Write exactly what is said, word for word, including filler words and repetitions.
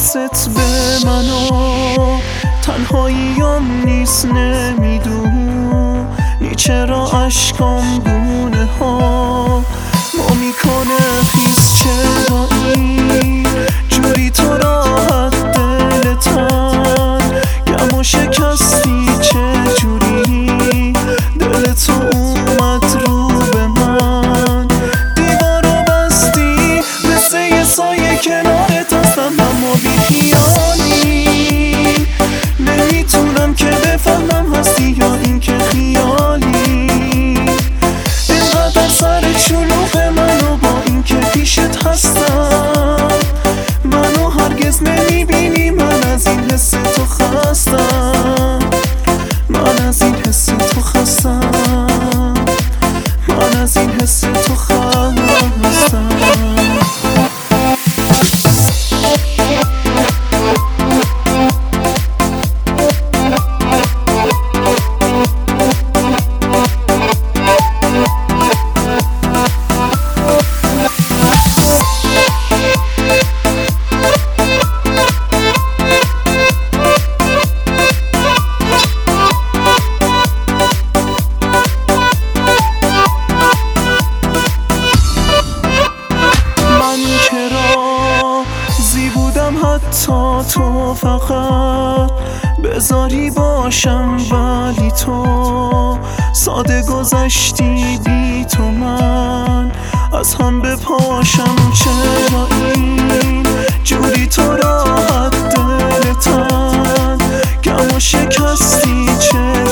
حواست به منو تنهاییم نیست نمیدونی چرا اشکام گونه ها ما میکنه خیز چرا این جوری تو راحت دلتن گم و شکستی چجوری دلتو اومد رو به من دیوارو بستی مثل یه سایه کنارت هستم اما بی خیالی نمیتونم که بفهمم هستی یا این که خیالی اینقدر سر شلوغ منو با این که پیشت هستم منو هرگز نمیبینی من از این حس تو خستم من از این حس تو خستم من از این حس تو خستم حتی تو فقط بذاری باشم ولی تو ساده گذشتی بی تو من از هم بپاشم چرا این جوری تو راحت دلتن گم و شکستی چرا